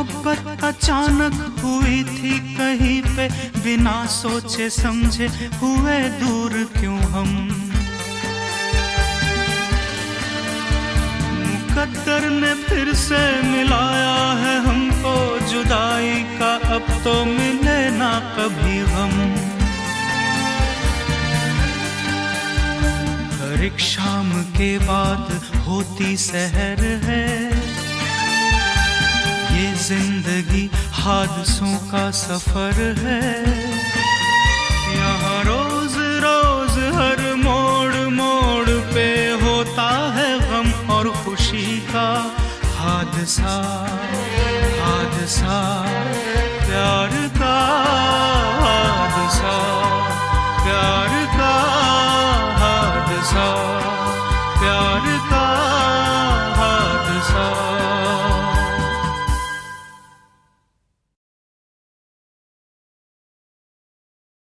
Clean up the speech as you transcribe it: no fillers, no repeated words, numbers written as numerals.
मोहब्बत अचानक हुई थी कहीं पे, बिना सोचे समझे हुए दूर क्यों हम। मुकद्दर ने फिर से मिलाया है हमको, जुदाई का अब तो मिले ना कभी गम। हर एक शाम के बाद होती सहर है, ये जिंदगी हादसों का सफर है।